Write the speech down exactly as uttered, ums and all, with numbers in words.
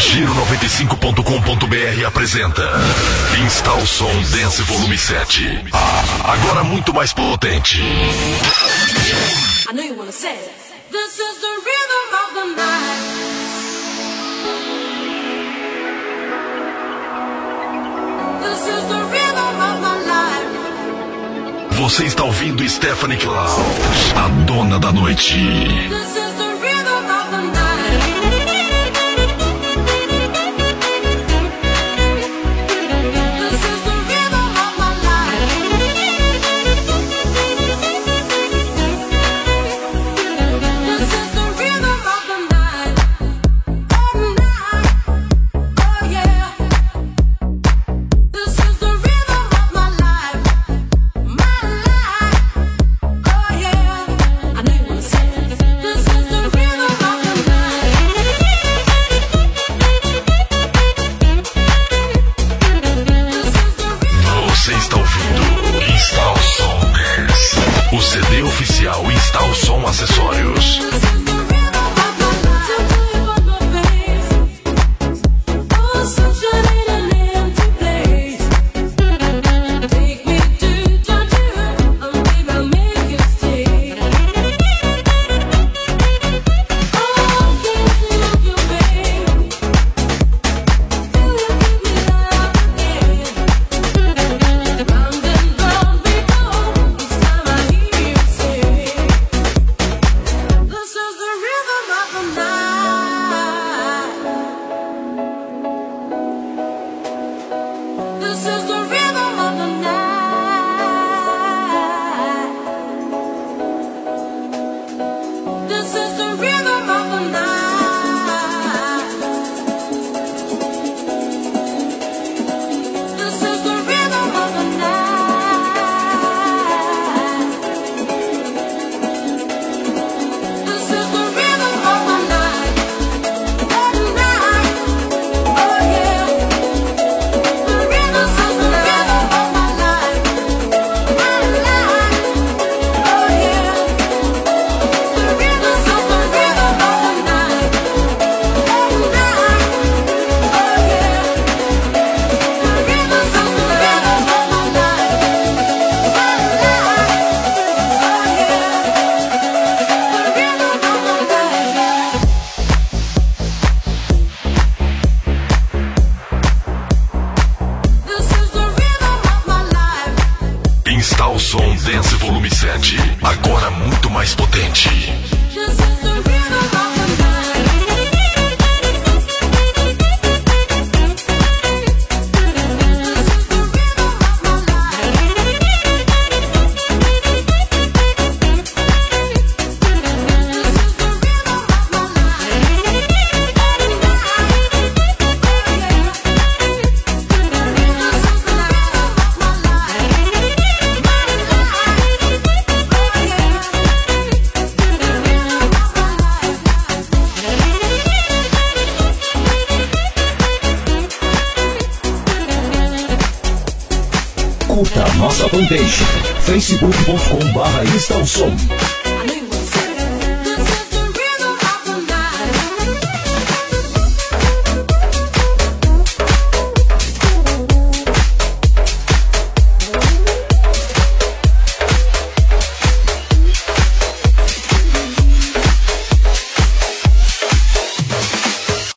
Giro noventa e cinco ponto com ponto br apresenta Insta o Som Dance Volume sete. Ah, agora muito mais potente. I know you wanna say it. This is the rhythm of the night. This is the rhythm of my life. Você está ouvindo Stephanie Cloud, a dona da noite. This is the rhythm of the night. O C D oficial Insta o Som Acessórios. Insta o Som Dance Volume sete, agora muito mais potente. Curta nossa fanpage facebook ponto com barra Insta o Som.